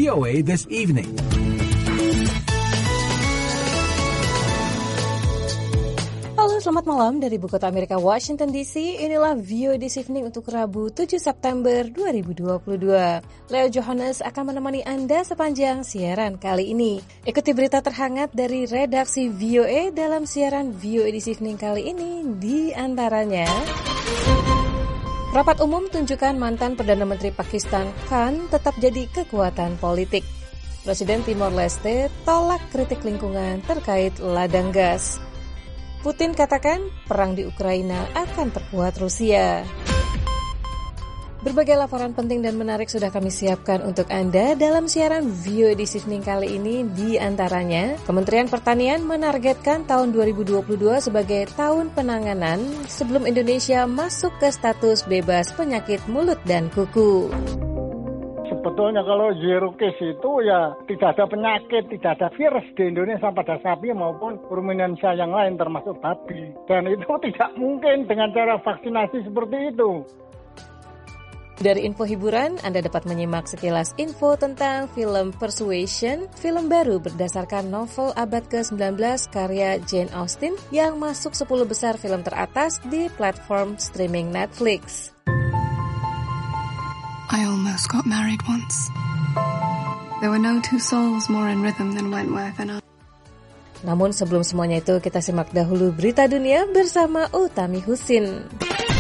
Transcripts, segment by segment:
VOA This Evening. Halo, selamat malam dari Ibu Kota Amerika, Washington DC. Inilah VOA This Evening untuk Rabu 7 September 2022. Leo Johannes akan menemani Anda sepanjang siaran kali ini. Ikuti berita terhangat dari redaksi VOA dalam siaran VOA This Evening kali ini, di antaranya: Rapat umum tunjukkan mantan Perdana Menteri Pakistan Khan tetap jadi kekuatan politik. Presiden Timor Leste tolak kritik lingkungan terkait ladang gas. Putin katakan perang di Ukraina akan perkuat Rusia. Berbagai laporan penting dan menarik sudah kami siapkan untuk Anda dalam siaran VOA This Evening kali ini. Di antaranya, Kementerian Pertanian menargetkan tahun 2022 sebagai tahun penanganan sebelum Indonesia masuk ke status bebas penyakit mulut dan kuku. Sebetulnya kalau zero case itu ya tidak ada penyakit, tidak ada virus di Indonesia pada sapi maupun ruminansia yang lain termasuk babi. Dan itu tidak mungkin dengan cara vaksinasi seperti itu. Dari info hiburan, Anda dapat menyimak sekilas info tentang film Persuasion, film baru berdasarkan novel abad ke-19 karya Jane Austen yang masuk 10 besar film teratas di platform streaming Netflix. I almost got married once. There were no two souls more in rhythm than Wentworth and I. Namun sebelum semuanya itu, kita simak dahulu berita dunia bersama Utami Husin.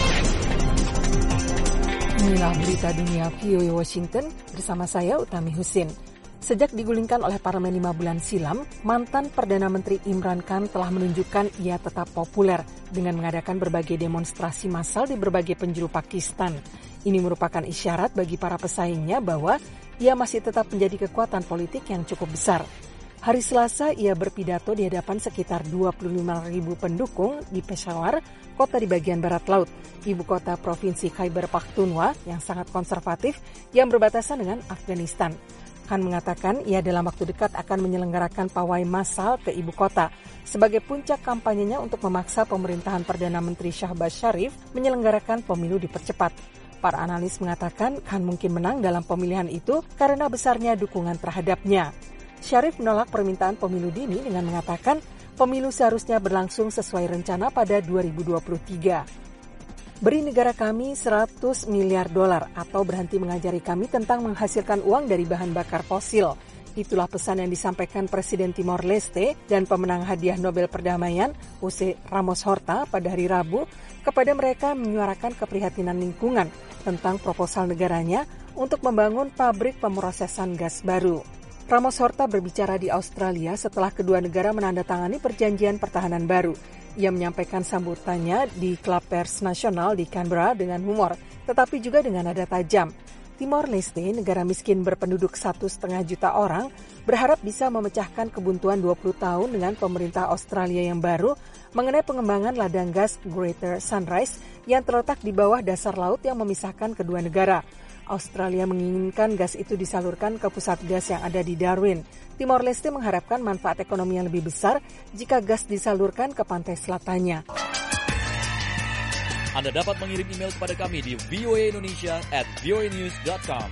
Inilah berita dunia VOA Washington bersama saya Utami Husin. Sejak digulingkan oleh parlemen 5 bulan silam, mantan Perdana Menteri Imran Khan telah menunjukkan ia tetap populer dengan mengadakan berbagai demonstrasi massal di berbagai penjuru Pakistan. Ini merupakan isyarat bagi para pesaingnya bahwa ia masih tetap menjadi kekuatan politik yang cukup besar. Hari Selasa, ia berpidato di hadapan sekitar 25.000 pendukung di Peshawar, kota di bagian barat laut, ibu kota provinsi Khyber Pakhtunkhwa yang sangat konservatif yang berbatasan dengan Afghanistan. Khan mengatakan ia dalam waktu dekat akan menyelenggarakan pawai massal ke ibu kota sebagai puncak kampanyenya untuk memaksa pemerintahan Perdana Menteri Shahbaz Sharif menyelenggarakan pemilu dipercepat. Para analis mengatakan Khan mungkin menang dalam pemilihan itu karena besarnya dukungan terhadapnya. Sharif menolak permintaan pemilu dini dengan mengatakan pemilu seharusnya berlangsung sesuai rencana pada 2023. Beri negara kami $100 miliar atau berhenti mengajari kami tentang menghasilkan uang dari bahan bakar fosil. Itulah pesan yang disampaikan Presiden Timor Leste dan pemenang hadiah Nobel Perdamaian Jose Ramos Horta pada hari Rabu kepada mereka menyuarakan keprihatinan lingkungan tentang proposal negaranya untuk membangun pabrik pemrosesan gas baru. Ramos Horta berbicara di Australia setelah kedua negara menandatangani perjanjian pertahanan baru. Ia menyampaikan sambutannya di Klub Pers Nasional di Canberra dengan humor, tetapi juga dengan nada tajam. Timor Leste, negara miskin berpenduduk 1,5 juta orang, berharap bisa memecahkan kebuntuan 20 tahun dengan pemerintah Australia yang baru mengenai pengembangan ladang gas Greater Sunrise yang terletak di bawah dasar laut yang memisahkan kedua negara. Australia menginginkan gas itu disalurkan ke pusat gas yang ada di Darwin. Timor Leste mengharapkan manfaat ekonomi yang lebih besar jika gas disalurkan ke pantai selatannya. Anda dapat mengirim email kepada kami di voaindonesia@voanews.com.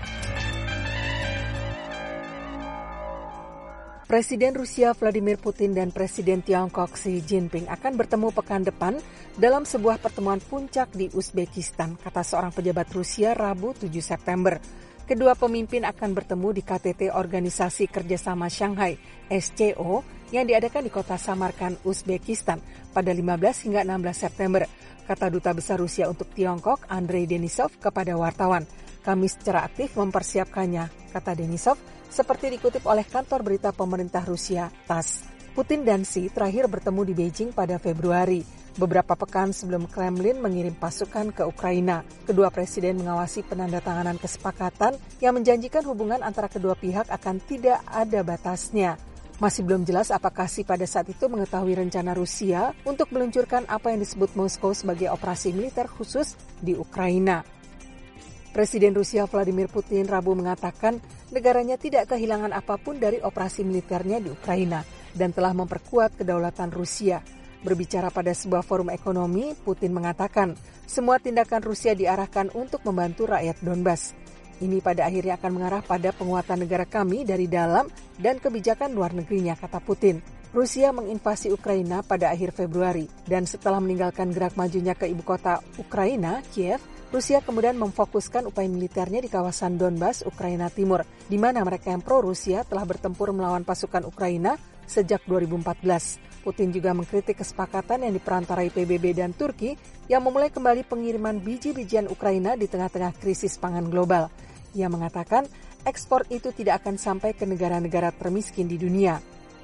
Presiden Rusia Vladimir Putin dan Presiden Tiongkok Xi Jinping akan bertemu pekan depan dalam sebuah pertemuan puncak di Uzbekistan, kata seorang pejabat Rusia Rabu 7 September. Kedua pemimpin akan bertemu di KTT Organisasi Kerjasama Shanghai (SCO) yang diadakan di kota Samarkand, Uzbekistan pada 15 hingga 16 September, kata Duta Besar Rusia untuk Tiongkok Andrei Denisov kepada wartawan. Kami secara aktif mempersiapkannya, kata Denisov, seperti dikutip oleh kantor berita pemerintah Rusia, TASS. Putin dan Xi terakhir bertemu di Beijing pada Februari, beberapa pekan sebelum Kremlin mengirim pasukan ke Ukraina. Kedua presiden mengawasi penandatanganan kesepakatan yang menjanjikan hubungan antara kedua pihak akan tidak ada batasnya. Masih belum jelas apakah Xi pada saat itu mengetahui rencana Rusia untuk meluncurkan apa yang disebut Moskow sebagai operasi militer khusus di Ukraina. Presiden Rusia Vladimir Putin Rabu mengatakan negaranya tidak kehilangan apapun dari operasi militernya di Ukraina dan telah memperkuat kedaulatan Rusia. Berbicara pada sebuah forum ekonomi, Putin mengatakan semua tindakan Rusia diarahkan untuk membantu rakyat Donbas. Ini pada akhirnya akan mengarah pada penguatan negara kami dari dalam dan kebijakan luar negerinya, kata Putin. Rusia menginvasi Ukraina pada akhir Februari, dan setelah meninggalkan gerak majunya ke ibu kota Ukraina, Kiev, Rusia kemudian memfokuskan upaya militernya di kawasan Donbas, Ukraina Timur, di mana mereka yang pro-Rusia telah bertempur melawan pasukan Ukraina sejak 2014. Putin juga mengkritik kesepakatan yang diperantarai PBB dan Turki yang memulai kembali pengiriman biji-bijian Ukraina di tengah-tengah krisis pangan global. Ia mengatakan ekspor itu tidak akan sampai ke negara-negara termiskin di dunia.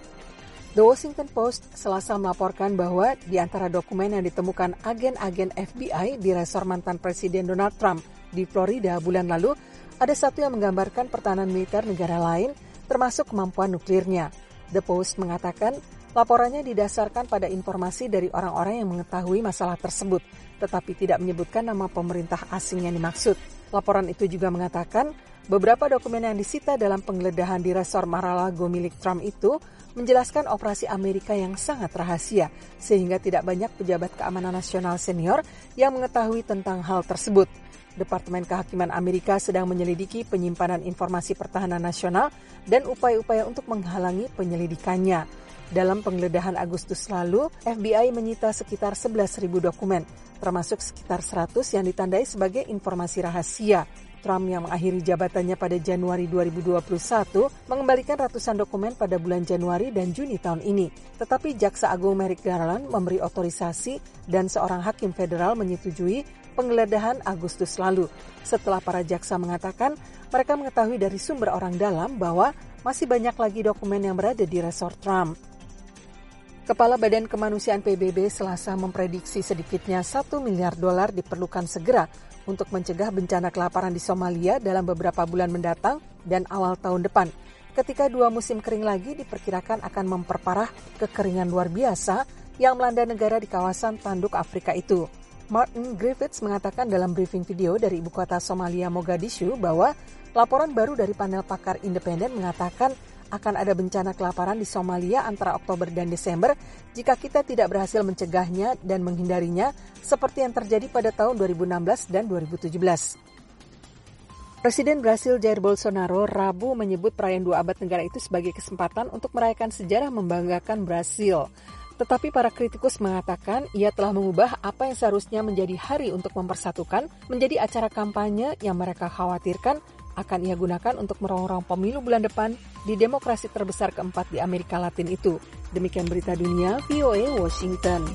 The Washington Post Selasa melaporkan bahwa di antara dokumen yang ditemukan agen-agen FBI di resor mantan Presiden Donald Trump di Florida bulan lalu, ada satu yang menggambarkan pertahanan militer negara lain, termasuk kemampuan nuklirnya. The Post mengatakan laporannya didasarkan pada informasi dari orang-orang yang mengetahui masalah tersebut, tetapi tidak menyebutkan nama pemerintah asing yang dimaksud. Laporan itu juga mengatakan beberapa dokumen yang disita dalam penggeledahan di resor Mar-a-Lago milik Trump itu menjelaskan operasi Amerika yang sangat rahasia, sehingga tidak banyak pejabat keamanan nasional senior yang mengetahui tentang hal tersebut. Departemen Kehakiman Amerika sedang menyelidiki penyimpanan informasi pertahanan nasional dan upaya-upaya untuk menghalangi penyelidikannya. Dalam penggeledahan Agustus lalu, FBI menyita sekitar 11.000 dokumen, termasuk sekitar 100 yang ditandai sebagai informasi rahasia. Trump yang mengakhiri jabatannya pada Januari 2021 mengembalikan ratusan dokumen pada bulan Januari dan Juni tahun ini. Tetapi Jaksa Agung Merrick Garland memberi otorisasi dan seorang hakim federal menyetujui penggeledahan Agustus lalu. Setelah para jaksa mengatakan mereka mengetahui dari sumber orang dalam bahwa masih banyak lagi dokumen yang berada di resor Trump. Kepala Badan Kemanusiaan PBB Selasa memprediksi sedikitnya $1 miliar diperlukan segera untuk mencegah bencana kelaparan di Somalia dalam beberapa bulan mendatang dan awal tahun depan, ketika 2 musim kering lagi diperkirakan akan memperparah kekeringan luar biasa yang melanda negara di kawasan tanduk Afrika itu. Martin Griffiths mengatakan dalam briefing video dari ibu kota Somalia Mogadishu bahwa laporan baru dari panel pakar independen mengatakan akan ada bencana kelaparan di Somalia antara Oktober dan Desember jika kita tidak berhasil mencegahnya dan menghindarinya seperti yang terjadi pada tahun 2016 dan 2017. Presiden Brasil Jair Bolsonaro Rabu menyebut perayaan 2 abad negara itu sebagai kesempatan untuk merayakan sejarah membanggakan Brasil. Tetapi para kritikus mengatakan ia telah mengubah apa yang seharusnya menjadi hari untuk mempersatukan menjadi acara kampanye yang mereka khawatirkan akan ia gunakan untuk merongrong pemilu bulan depan di demokrasi terbesar keempat di Amerika Latin itu. Demikian berita dunia VOA Washington.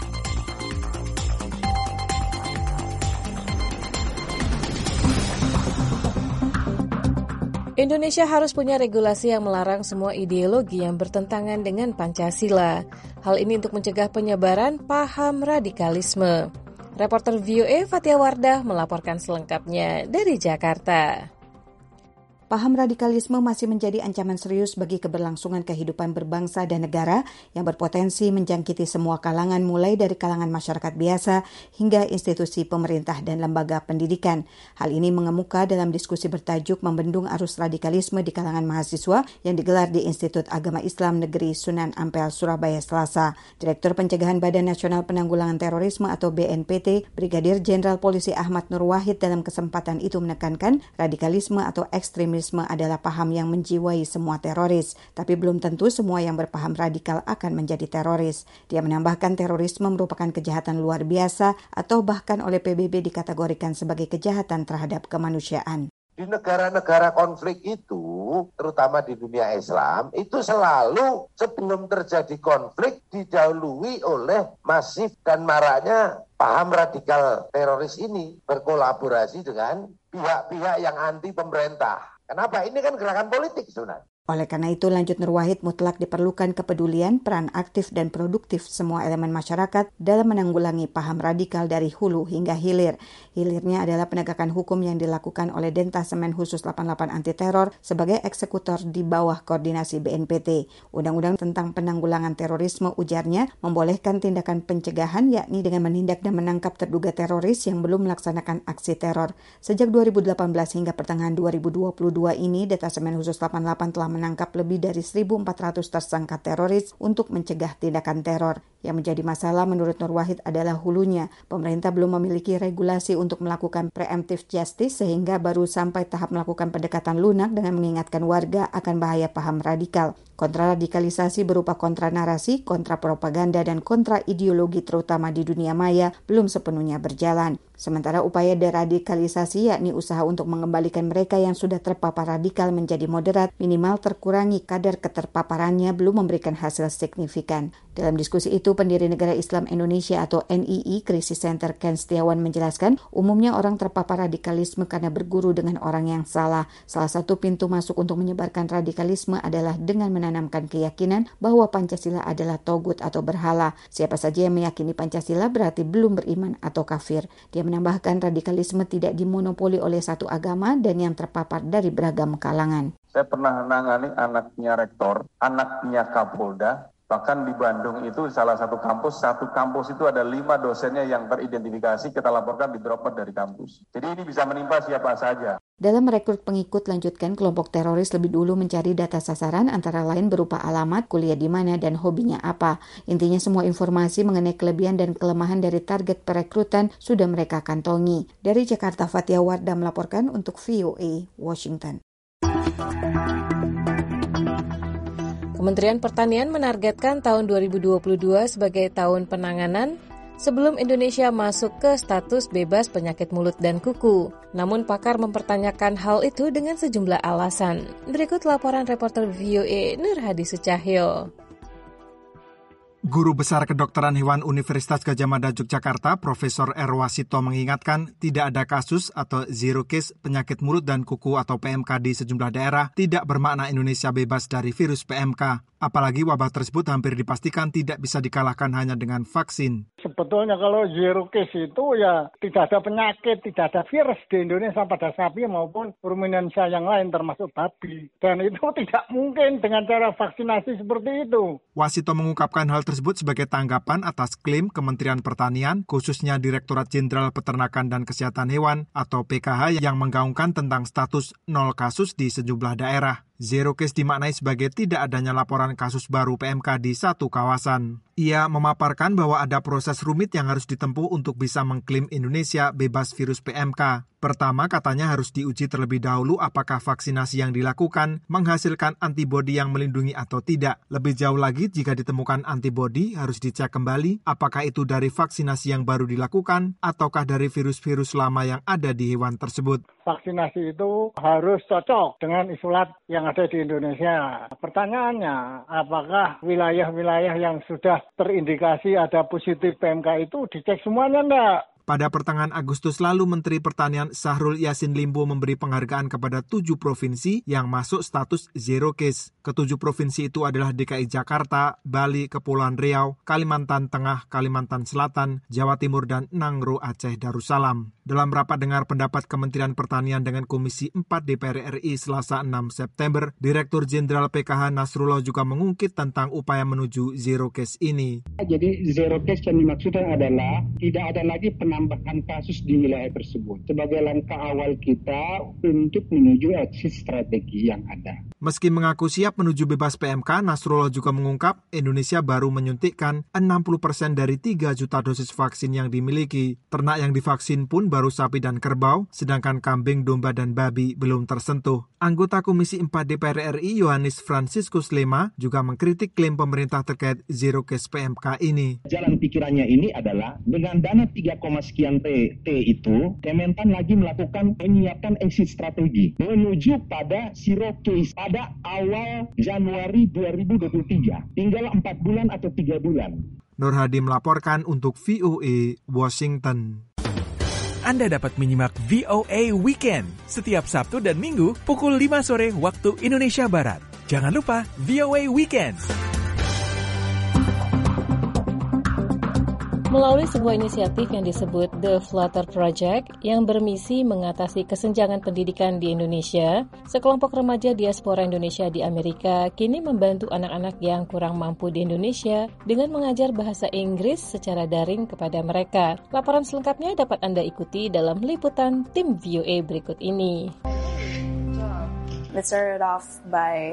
Indonesia harus punya regulasi yang melarang semua ideologi yang bertentangan dengan Pancasila. Hal ini untuk mencegah penyebaran paham radikalisme. Reporter VOA Fatia Wardah melaporkan selengkapnya dari Jakarta. Paham radikalisme masih menjadi ancaman serius bagi keberlangsungan kehidupan berbangsa dan negara yang berpotensi menjangkiti semua kalangan mulai dari kalangan masyarakat biasa hingga institusi pemerintah dan lembaga pendidikan. Hal ini mengemuka dalam diskusi bertajuk Membendung Arus Radikalisme di Kalangan Mahasiswa yang digelar di Institut Agama Islam Negeri Sunan Ampel, Surabaya, Selasa. Direktur Pencegahan Badan Nasional Penanggulangan Terorisme atau BNPT, Brigadir Jenderal Polisi Ahmad Nur Wahid dalam kesempatan itu menekankan radikalisme atau ekstremisme adalah paham yang menjiwai semua teroris, tapi belum tentu semua yang berpaham radikal akan menjadi teroris. Dia menambahkan terorisme merupakan kejahatan luar biasa atau bahkan oleh PBB dikategorikan sebagai kejahatan terhadap kemanusiaan. Di negara-negara konflik itu, terutama di dunia Islam, itu selalu sebelum terjadi konflik didahului oleh masif dan maraknya paham radikal teroris ini berkolaborasi dengan pihak-pihak yang anti pemerintah. Kenapa? Ini kan gerakan politik sebenarnya. Oleh karena itu, lanjut Nur Wahid, mutlak diperlukan kepedulian, peran aktif dan produktif semua elemen masyarakat dalam menanggulangi paham radikal dari hulu hingga hilir. Hilirnya adalah penegakan hukum yang dilakukan oleh Dentasemen Khusus 88 Anti Teror sebagai eksekutor di bawah koordinasi BNPT. Undang-undang tentang penanggulangan terorisme, ujarnya, membolehkan tindakan pencegahan yakni dengan menindak dan menangkap terduga teroris yang belum melaksanakan aksi teror. Sejak 2018 hingga pertengahan 2022 ini, Dentasemen Khusus 88 telah menangkap lebih dari 1.400 tersangka teroris untuk mencegah tindakan teror. Yang menjadi masalah menurut Nur Wahid adalah hulunya. Pemerintah belum memiliki regulasi untuk melakukan preemptive justice sehingga baru sampai tahap melakukan pendekatan lunak dengan mengingatkan warga akan bahaya paham radikal. Kontraradikalisasi berupa kontra narasi, kontra propaganda, dan kontra ideologi terutama di dunia maya belum sepenuhnya berjalan. Sementara upaya deradikalisasi yakni usaha untuk mengembalikan mereka yang sudah terpapar radikal menjadi moderat, minimal terkurangi kadar keterpaparannya belum memberikan hasil signifikan. Dalam diskusi itu, pendiri Negara Islam Indonesia atau NII Krisis Center Ken Setiawan menjelaskan, umumnya orang terpapar radikalisme karena berguru dengan orang yang salah. Salah satu pintu masuk untuk menyebarkan radikalisme adalah dengan menanamkan keyakinan bahwa Pancasila adalah togut atau berhala. Siapa saja yang meyakini Pancasila berarti belum beriman atau kafir. Dia menambahkan radikalisme tidak dimonopoli oleh satu agama dan yang terpapar dari beragam kalangan. Saya pernah menangani anaknya rektor, anaknya Kapolda. Bahkan di Bandung itu salah satu kampus itu ada 5 dosennya yang teridentifikasi, kita laporkan di drop out dari kampus. Jadi ini bisa menimpa siapa saja. Dalam merekrut pengikut, lanjutkan kelompok teroris lebih dulu mencari data sasaran antara lain berupa alamat, kuliah di mana, dan hobinya apa. Intinya semua informasi mengenai kelebihan dan kelemahan dari target perekrutan sudah mereka kantongi. Dari Jakarta, Fatia Wardah melaporkan untuk VOA Washington. Kementerian Pertanian menargetkan tahun 2022 sebagai tahun penanganan sebelum Indonesia masuk ke status bebas penyakit mulut dan kuku. Namun pakar mempertanyakan hal itu dengan sejumlah alasan. Berikut laporan reporter VOA Nur Hadi Sucahyo. Guru Besar Kedokteran Hewan Universitas Gadjah Mada Yogyakarta, Profesor Erwasito mengingatkan tidak ada kasus atau zero case penyakit mulut dan kuku atau PMK di sejumlah daerah tidak bermakna Indonesia bebas dari virus PMK. Apalagi wabah tersebut hampir dipastikan tidak bisa dikalahkan hanya dengan vaksin. Sebetulnya kalau zero case itu ya tidak ada penyakit, tidak ada virus di Indonesia pada sapi maupun ruminansia yang lain termasuk babi. Dan itu tidak mungkin dengan cara vaksinasi seperti itu. Wasito mengungkapkan hal tersebut sebagai tanggapan atas klaim Kementerian Pertanian, khususnya Direktorat Jenderal Peternakan dan Kesehatan Hewan atau PKH yang menggaungkan tentang status 0 kasus di sejumlah daerah. Zero case dimaknai sebagai tidak adanya laporan kasus baru PMK di satu kawasan. Ia memaparkan bahwa ada proses rumit yang harus ditempuh untuk bisa mengklaim Indonesia bebas virus PMK. Pertama, katanya harus diuji terlebih dahulu apakah vaksinasi yang dilakukan menghasilkan antibodi yang melindungi atau tidak. Lebih jauh lagi, jika ditemukan antibodi, harus dicek kembali apakah itu dari vaksinasi yang baru dilakukan ataukah dari virus-virus lama yang ada di hewan tersebut. Vaksinasi itu harus cocok dengan isolat yang ada di Indonesia. Pertanyaannya, apakah wilayah-wilayah yang sudah terindikasi ada positif PMK itu dicek semuanya enggak? Pada pertengahan Agustus lalu, Menteri Pertanian Syahrul Yassin Limpo memberi penghargaan kepada 7 provinsi yang masuk status zero case. Ketujuh provinsi itu adalah DKI Jakarta, Bali, Kepulauan Riau, Kalimantan Tengah, Kalimantan Selatan, Jawa Timur, dan Nangro Aceh Darussalam. Dalam rapat dengar pendapat Kementerian Pertanian dengan Komisi 4 DPR RI Selasa 6 September, Direktur Jenderal PKH Nasrullah juga mengungkit tentang upaya menuju zero case ini. Jadi zero case yang dimaksudkan adalah tidak ada lagi penambahan kasus di wilayah tersebut sebagai langkah awal kita untuk menuju exit strategi yang ada. Meski mengaku siap menuju bebas PMK, Nasrullah juga mengungkap Indonesia baru menyuntikkan 60% dari 3 juta dosis vaksin yang dimiliki. Ternak yang divaksin pun baru sapi dan kerbau, sedangkan kambing, domba, dan babi belum tersentuh. Anggota Komisi 4 DPR RI Yohanes Franciscus Lema juga mengkritik klaim pemerintah terkait zero case PMK ini. Jalan pikirannya ini adalah dengan dana 3, sekian T itu, Kementan lagi melakukan penyiapan exit strategi menuju pada zero case pada awal Januari 2023. Tinggal 4 bulan atau 3 bulan. Nur Hadi melaporkan untuk VOA Washington. Anda dapat menyimak VOA Weekend setiap Sabtu dan Minggu pukul 5 sore waktu Indonesia Barat. Jangan lupa VOA Weekend. Melalui sebuah inisiatif yang disebut The Flutter Project yang bermisi mengatasi kesenjangan pendidikan di Indonesia, sekelompok remaja diaspora Indonesia di Amerika kini membantu anak-anak yang kurang mampu di Indonesia dengan mengajar bahasa Inggris secara daring kepada mereka. Laporan selengkapnya dapat Anda ikuti dalam liputan tim VOA berikut ini. It started off by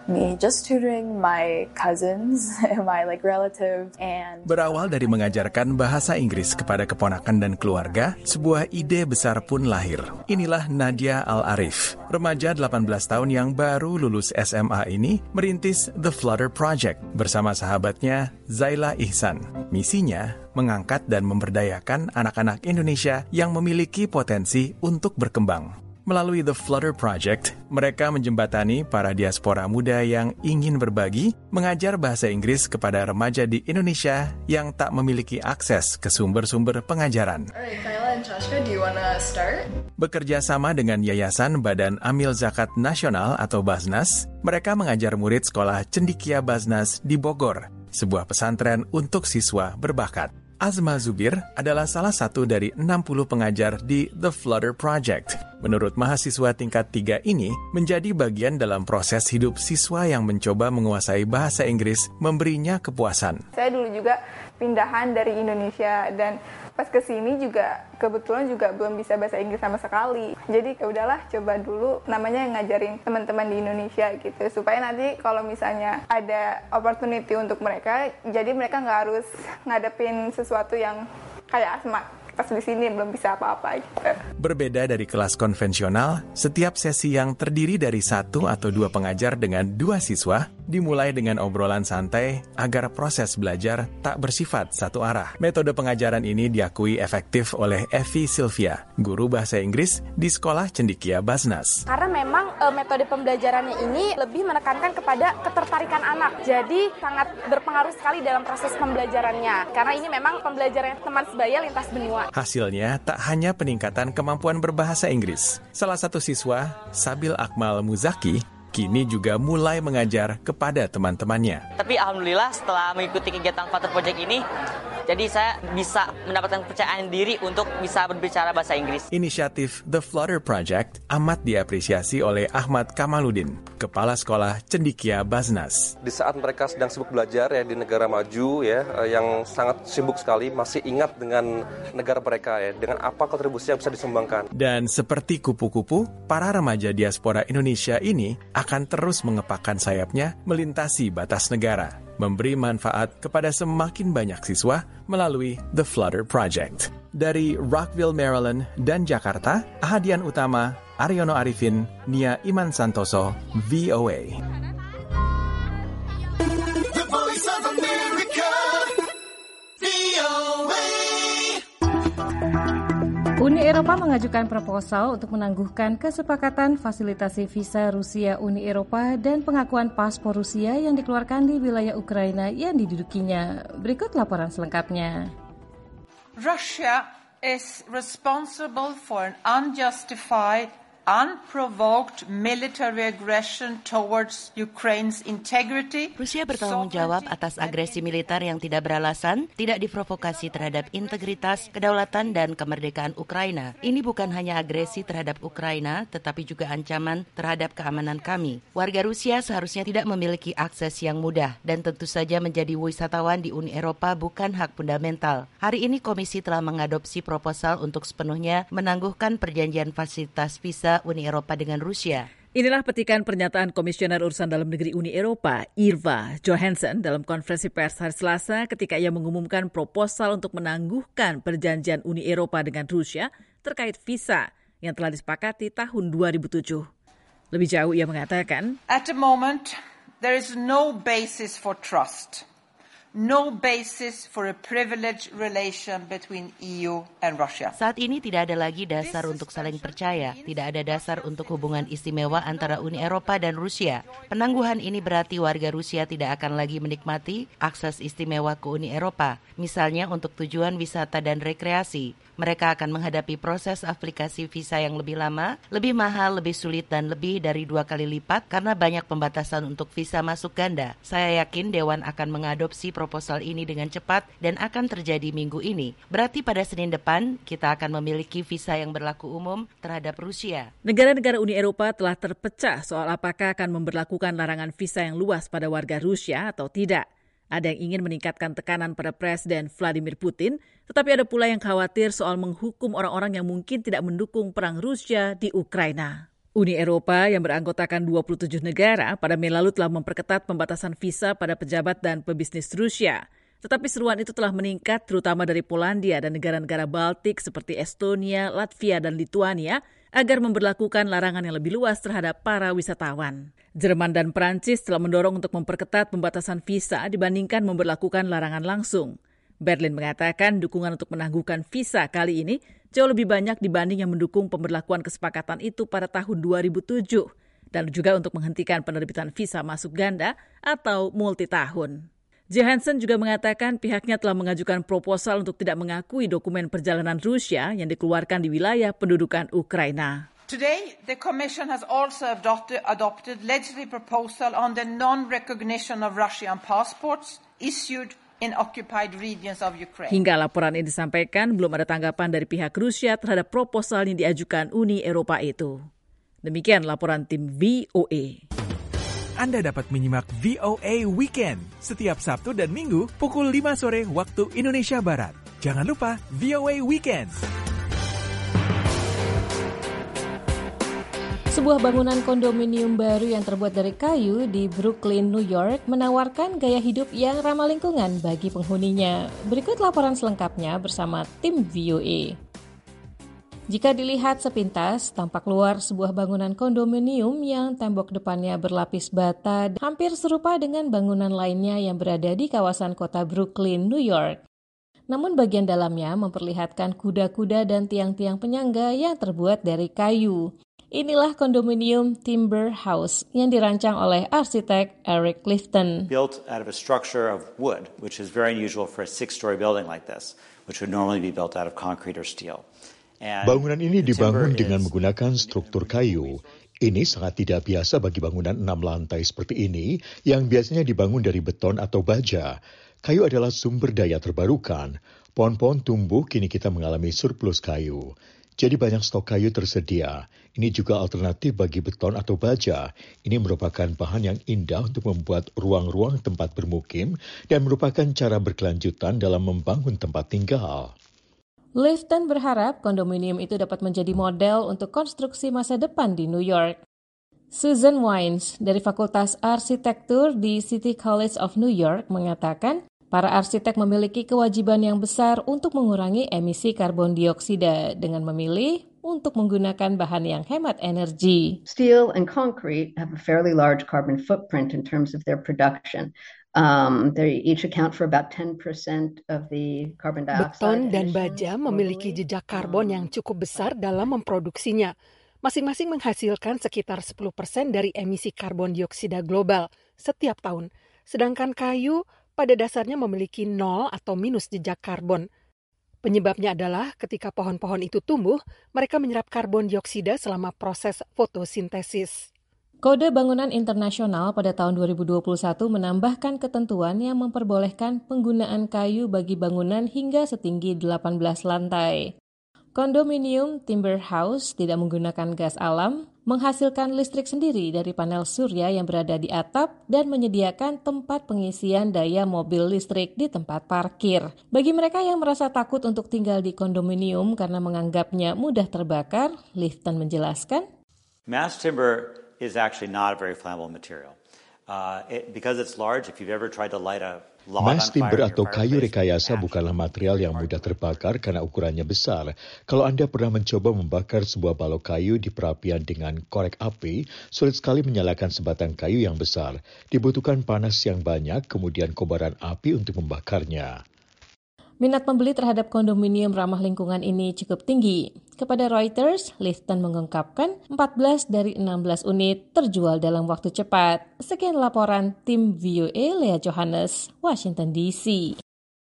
me just tutoring my cousins, my relatives, and berawal dari mengajarkan bahasa Inggris kepada keponakan dan keluarga, sebuah ide besar pun lahir. Inilah Nadia Al-Arif, remaja 18 tahun yang baru lulus SMA ini merintis The Flutter Project bersama sahabatnya Zaila Ihsan. Misinya mengangkat dan memberdayakan anak-anak Indonesia yang memiliki potensi untuk berkembang. Melalui The Flutter Project, mereka menjembatani para diaspora muda yang ingin berbagi, mengajar bahasa Inggris kepada remaja di Indonesia yang tak memiliki akses ke sumber-sumber pengajaran. Alright, Kayla and Chashka, do you wanna start? Bekerja sama dengan Yayasan Badan Amil Zakat Nasional atau Basnas, mereka mengajar murid sekolah Cendikia Basnas di Bogor, sebuah pesantren untuk siswa berbakat. Azma Zubir adalah salah satu dari 60 pengajar di The Flutter Project. Menurut mahasiswa tingkat 3 ini, menjadi bagian dalam proses hidup siswa yang mencoba menguasai bahasa Inggris memberinya kepuasan. Saya dulu juga pindahan dari Indonesia dan pas kesini juga kebetulan juga belum bisa bahasa Inggris sama sekali. Jadi ya udahlah coba dulu namanya ngajarin teman-teman di Indonesia gitu supaya nanti kalau misalnya ada opportunity untuk mereka, jadi mereka nggak harus ngadepin sesuatu yang kayak Asma. Pas di sini belum bisa apa-apa gitu. Berbeda dari kelas konvensional, setiap sesi yang terdiri dari 1 atau 2 pengajar dengan 2 siswa dimulai dengan obrolan santai agar proses belajar tak bersifat satu arah. Metode pengajaran ini diakui efektif oleh Evi Sylvia, guru bahasa Inggris di Sekolah Cendikia Basnas. Karena memang metode pembelajarannya ini lebih menekankan kepada ketertarikan anak. Jadi sangat berpengaruh sekali dalam proses pembelajarannya. Karena ini memang pembelajaran teman sebaya lintas benua. Hasilnya tak hanya peningkatan kemampuan berbahasa Inggris. Salah satu siswa, Sabil Akmal Muzaki, kini juga mulai mengajar kepada teman-temannya. Tapi alhamdulillah setelah mengikuti kegiatan Flutter Project ini, jadi saya bisa mendapatkan kepercayaan diri untuk bisa berbicara bahasa Inggris. Inisiatif The Flutter Project amat diapresiasi oleh Ahmad Kamaludin, Kepala Sekolah Cendikia Basnas. Di saat mereka sedang sibuk belajar ya di negara maju ya, yang sangat sibuk sekali, masih ingat dengan negara mereka ya, dengan apa kontribusi yang bisa disumbangkan. Dan seperti kupu-kupu, para remaja diaspora Indonesia ini akan terus mengepakkan sayapnya melintasi batas negara, memberi manfaat kepada semakin banyak siswa melalui The Flutter Project. Dari Rockville, Maryland dan Jakarta, Ahadian Utama, Aryono Arifin, Nia Iman Santoso, VOA. The Voice of America, VOA. Uni Eropa mengajukan proposal untuk menangguhkan kesepakatan fasilitasi visa Rusia Uni Eropa dan pengakuan paspor Rusia yang dikeluarkan di wilayah Ukraina yang didudukinya. Berikut laporan selengkapnya. Russia is responsible for an unjustified, unprovoked military aggression towards Ukraine's integrity. Rusia bertanggung jawab atas agresi militer yang tidak beralasan, tidak diprovokasi terhadap integritas, kedaulatan dan kemerdekaan Ukraina. Ini bukan hanya agresi terhadap Ukraina, tetapi juga ancaman terhadap keamanan kami. Warga Rusia seharusnya tidak memiliki akses yang mudah dan tentu saja menjadi wisatawan di Uni Eropa bukan hak fundamental. Hari ini Komisi telah mengadopsi proposal untuk sepenuhnya menangguhkan perjanjian fasilitas visa Uni Eropa dengan Rusia. Inilah petikan pernyataan Komisioner Urusan Dalam Negeri Uni Eropa, Ylva Johansson, dalam konferensi pers hari Selasa ketika ia mengumumkan proposal untuk menangguhkan perjanjian Uni Eropa dengan Rusia terkait visa yang telah disepakati tahun 2007. Lebih jauh ia mengatakan, At the moment, there is no basis for trust. No basis for a privileged relation between EU and Russia. Saat ini tidak ada lagi dasar untuk saling percaya, tidak ada dasar untuk hubungan istimewa antara Uni Eropa dan Rusia. Penangguhan ini berarti warga Rusia tidak akan lagi menikmati akses istimewa ke Uni Eropa, misalnya untuk tujuan wisata dan rekreasi. Mereka akan menghadapi proses aplikasi visa yang lebih lama, lebih mahal, lebih sulit, dan lebih dari 2 kali lipat karena banyak pembatasan untuk visa masuk ganda. Saya yakin Dewan akan mengadopsi proposal ini dengan cepat dan akan terjadi minggu ini. Berarti pada Senin depan, kita akan memiliki visa yang berlaku umum terhadap Rusia. Negara-negara Uni Eropa telah terpecah soal apakah akan memberlakukan larangan visa yang luas pada warga Rusia atau tidak. Ada yang ingin meningkatkan tekanan pada Presiden Vladimir Putin, tetapi ada pula yang khawatir soal menghukum orang-orang yang mungkin tidak mendukung perang Rusia di Ukraina. Uni Eropa yang beranggotakan 27 negara pada Mei lalu telah memperketat pembatasan visa pada pejabat dan pebisnis Rusia. Tetapi seruan itu telah meningkat terutama dari Polandia dan negara-negara Baltik seperti Estonia, Latvia, dan Lituania agar memberlakukan larangan yang lebih luas terhadap para wisatawan. Jerman dan Prancis telah mendorong untuk memperketat pembatasan visa dibandingkan memberlakukan larangan langsung. Berlin mengatakan dukungan untuk menangguhkan visa kali ini jauh lebih banyak dibanding yang mendukung pemberlakuan kesepakatan itu pada tahun 2007 dan juga untuk menghentikan penerbitan visa masuk ganda atau multitahun. Johansson juga mengatakan pihaknya telah mengajukan proposal untuk tidak mengakui dokumen perjalanan Rusia yang dikeluarkan di wilayah pendudukan Ukraina. Today, the Commission has also adopted legislative proposal on the non-recognition of Russian passports issued in occupied regions of Ukraine. Hingga laporan ini disampaikan, belum ada tanggapan dari pihak Rusia terhadap proposal yang diajukan Uni Eropa itu. Demikian laporan tim VOA. Anda dapat menyimak VOA Weekend setiap Sabtu dan Minggu pukul 5 sore waktu Indonesia Barat. Jangan lupa VOA Weekend. Sebuah bangunan kondominium baru yang terbuat dari kayu di Brooklyn, New York menawarkan gaya hidup yang ramah lingkungan bagi penghuninya. Berikut laporan selengkapnya bersama tim VOA. Jika dilihat sepintas, tampak luar sebuah bangunan kondominium yang tembok depannya berlapis bata hampir serupa dengan bangunan lainnya yang berada di kawasan kota Brooklyn, New York. Namun bagian dalamnya memperlihatkan kuda-kuda dan tiang-tiang penyangga yang terbuat dari kayu. Inilah kondominium Timber House yang dirancang oleh arsitek Eric Clifton. Built out of a structure of wood, which is very unusual for a 6-story building like this, which would normally be built out of concrete or steel. Bangunan ini dibangun dengan menggunakan struktur kayu. Ini sangat tidak biasa bagi bangunan 6 lantai seperti ini yang biasanya dibangun dari beton atau baja. Kayu adalah sumber daya terbarukan. Pohon-pohon tumbuh, kini kita mengalami surplus kayu. Jadi banyak stok kayu tersedia. Ini juga alternatif bagi beton atau baja. Ini merupakan bahan yang indah untuk membuat ruang-ruang tempat bermukim dan merupakan cara berkelanjutan dalam membangun tempat tinggal. Clifton berharap kondominium itu dapat menjadi model untuk konstruksi masa depan di New York. Susan Wines dari Fakultas Arsitektur di City College of New York mengatakan, para arsitek memiliki kewajiban yang besar untuk mengurangi emisi karbon dioksida dengan memilih untuk menggunakan bahan yang hemat energi. Steel and concrete have a fairly large carbon footprint in terms of their production. They each account for about 10% of the carbon dioxide. Beton dan baja memiliki jejak karbon yang cukup besar dalam memproduksinya. Masing-masing menghasilkan sekitar 10% dari emisi karbon dioksida global setiap tahun. Sedangkan kayu pada dasarnya memiliki 0 atau minus jejak karbon. Penyebabnya adalah ketika pohon-pohon itu tumbuh, mereka menyerap karbon dioksida selama proses fotosintesis. Kode Bangunan Internasional pada tahun 2021 menambahkan ketentuan yang memperbolehkan penggunaan kayu bagi bangunan hingga setinggi 18 lantai. Kondominium Timber House tidak menggunakan gas alam, menghasilkan listrik sendiri dari panel surya yang berada di atap dan menyediakan tempat pengisian daya mobil listrik di tempat parkir. Bagi mereka yang merasa takut untuk tinggal di kondominium karena menganggapnya mudah terbakar, Clifton menjelaskan, Mass timber is actually not a very flammable material. Because it's large, if you've ever tried to light a log on Mass fire timber in your atau kayu fireplace, rekayasa bukanlah material yang mudah terbakar karena ukurannya besar. Kalau Anda pernah mencoba membakar sebuah balok kayu di perapian dengan korek api, sulit sekali menyalakan sebatang kayu yang besar. Dibutuhkan panas yang banyak, kemudian kobaran api untuk membakarnya. minat pembeli terhadap kondominium ramah lingkungan ini cukup tinggi. Kepada Reuters, Clifton mengungkapkan 14 dari 16 unit terjual dalam waktu cepat. Sekian laporan tim VOA Lea Johannes, Washington DC.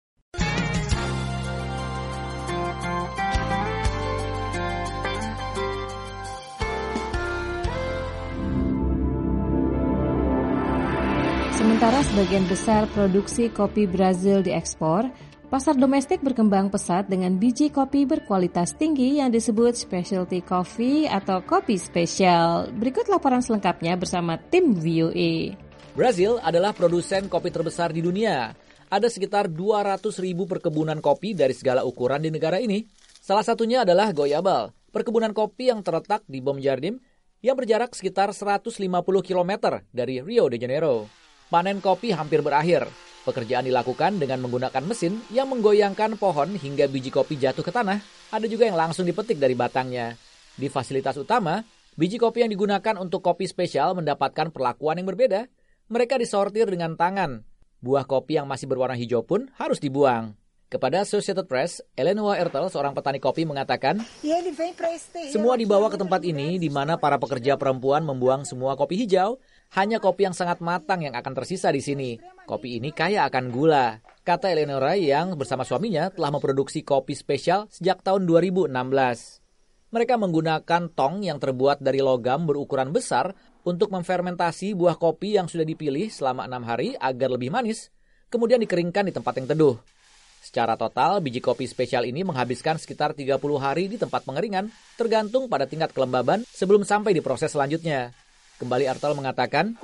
Sementara sebagian besar produksi kopi Brazil diekspor, pasar domestik berkembang pesat dengan biji kopi berkualitas tinggi yang disebut specialty coffee atau kopi spesial. Berikut laporan selengkapnya bersama tim VOA. Brazil adalah produsen kopi terbesar di dunia. Ada sekitar 200.000 perkebunan kopi dari segala ukuran di negara ini. Salah satunya adalah Goiabal, perkebunan kopi yang terletak di Bom Jardim, yang berjarak sekitar 150 km dari Rio de Janeiro. Panen kopi hampir berakhir. Pekerjaan dilakukan dengan menggunakan mesin yang menggoyangkan pohon hingga biji kopi jatuh ke tanah. Ada juga yang langsung dipetik dari batangnya. Di fasilitas utama, biji kopi yang digunakan untuk kopi spesial mendapatkan perlakuan yang berbeda. Mereka disortir dengan tangan. Buah kopi yang masih berwarna hijau pun harus dibuang. Kepada Associated Press, Eleanor Ertel, seorang petani kopi, mengatakan, semua dibawa ke tempat ini di mana para pekerja perempuan membuang semua kopi hijau. Hanya kopi yang sangat matang yang akan tersisa di sini. Kopi ini kaya akan gula. Kata Eleonora yang bersama suaminya telah memproduksi kopi spesial sejak tahun 2016. Mereka menggunakan tong yang terbuat dari logam berukuran besar untuk memfermentasi buah kopi yang sudah dipilih selama 6 hari agar lebih manis, kemudian dikeringkan di tempat yang teduh. Secara total, biji kopi spesial ini menghabiskan sekitar 30 hari di tempat pengeringan, tergantung pada tingkat kelembaban sebelum sampai di proses selanjutnya. Kembali Artel mengatakan,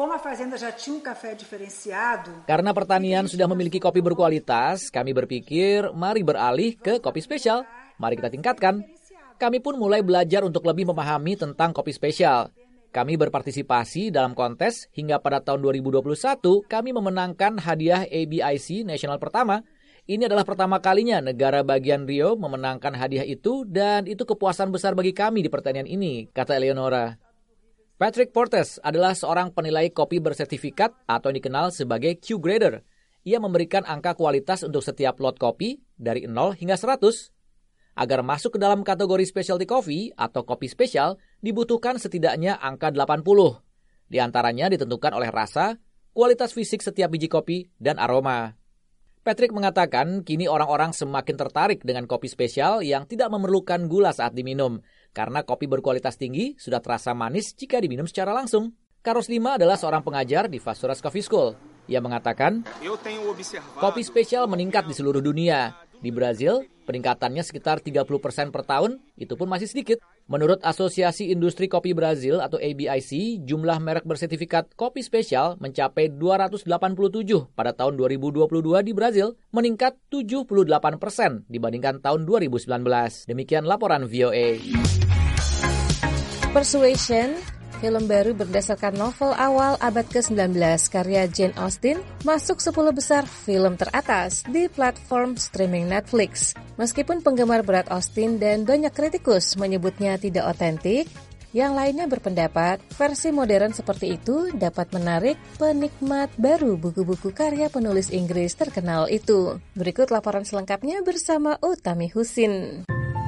karena pertanian sudah memiliki kopi berkualitas, kami berpikir mari beralih ke kopi spesial. Mari kita tingkatkan. Kami pun mulai belajar untuk lebih memahami tentang kopi spesial. Kami berpartisipasi dalam kontes hingga pada tahun 2021 kami memenangkan hadiah ABIC Nasional pertama. Ini adalah pertama kalinya negara bagian Rio memenangkan hadiah itu dan itu kepuasan besar bagi kami di pertanian ini, kata Eleonora. Patrick Portes adalah seorang penilai kopi bersertifikat atau yang dikenal sebagai Q-Grader. Ia memberikan angka kualitas untuk setiap lot kopi dari 0 hingga 100. Agar masuk ke dalam kategori specialty coffee atau kopi spesial, dibutuhkan setidaknya angka 80. Di antaranya ditentukan oleh rasa, kualitas fisik setiap biji kopi, dan aroma. Patrick mengatakan kini orang-orang semakin tertarik dengan kopi spesial yang tidak memerlukan gula saat diminum, karena kopi berkualitas tinggi sudah terasa manis jika diminum secara langsung. Carlos Lima adalah seorang pengajar di Vassouras Coffee School. Ia mengatakan, kopi spesial meningkat di seluruh dunia. Di Brazil, peningkatannya sekitar 30% per tahun, itu pun masih sedikit. Menurut Asosiasi Industri Kopi Brazil atau ABIC, jumlah merek bersertifikat kopi spesial mencapai 287 pada tahun 2022 di Brazil, meningkat 78% dibandingkan tahun 2019. Demikian laporan VOA. Persuasion, film baru berdasarkan novel awal abad ke-19 karya Jane Austen, masuk 10 besar film teratas di platform streaming Netflix. Meskipun penggemar berat Austen dan banyak kritikus menyebutnya tidak otentik, yang lainnya berpendapat versi modern seperti itu dapat menarik penikmat baru buku-buku karya penulis Inggris terkenal itu. Berikut laporan selengkapnya bersama Utami Husin.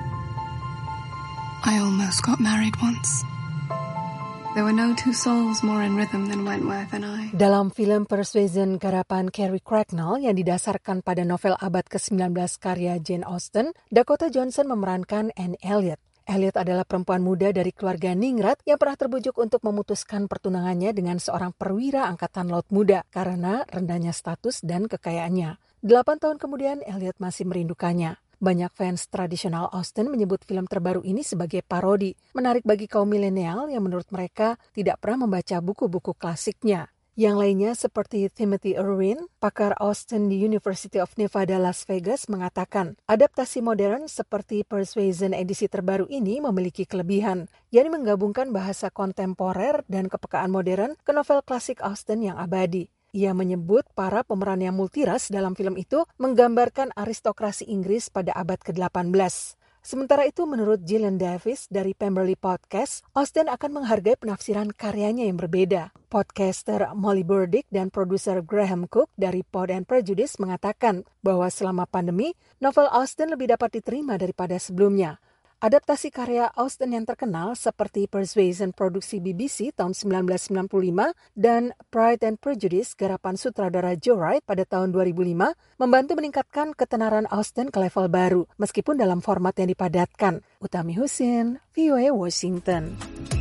I almost got married once. There were no two souls more in rhythm than Wentworth and I. Dalam film Persuasion garapan Carrie Cracknell yang didasarkan pada novel abad ke-19 karya Jane Austen, Dakota Johnson memerankan Anne Elliot. Elliot adalah perempuan muda dari keluarga ningrat yang pernah terbujuk untuk memutuskan pertunangannya dengan seorang perwira angkatan laut muda karena rendahnya status dan kekayaannya. 8 tahun kemudian, Elliot masih merindukannya. Banyak fans tradisional Austen menyebut film terbaru ini sebagai parodi, menarik bagi kaum milenial yang menurut mereka tidak pernah membaca buku-buku klasiknya. Yang lainnya seperti Timothy Irwin, pakar Austen di University of Nevada, Las Vegas, mengatakan adaptasi modern seperti Persuasion edisi terbaru ini memiliki kelebihan, yakni menggabungkan bahasa kontemporer dan kepekaan modern ke novel klasik Austen yang abadi. Ia menyebut para pemeran yang multiras dalam film itu menggambarkan aristokrasi Inggris pada abad ke-18. Sementara itu, menurut Gillian Davis dari Pemberley Podcast, Austen akan menghargai penafsiran karyanya yang berbeda. Podcaster Molly Burdick dan produser Graham Cook dari Pod and Prejudice mengatakan bahwa selama pandemi, novel Austen lebih dapat diterima daripada sebelumnya. Adaptasi karya Austen yang terkenal seperti Persuasion produksi BBC tahun 1995 dan Pride and Prejudice garapan sutradara Joe Wright pada tahun 2005 membantu meningkatkan ketenaran Austen ke level baru meskipun dalam format yang dipadatkan. Utami Husin, VOA Washington.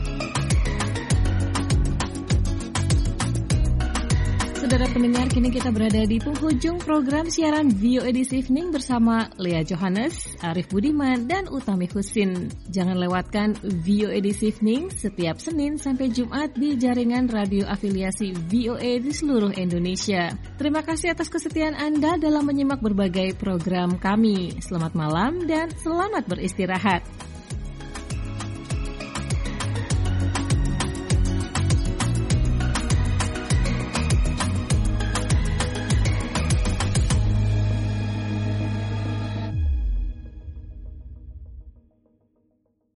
Saudara pendengar, kini kita berada di penghujung program siaran VOA This Evening bersama Lea Johannes, Arif Budiman, dan Utami Husin. Jangan lewatkan VOA This Evening setiap Senin sampai Jumat di jaringan radio afiliasi VOA di seluruh Indonesia. Terima kasih atas kesetiaan Anda dalam menyimak berbagai program kami. Selamat malam dan selamat beristirahat.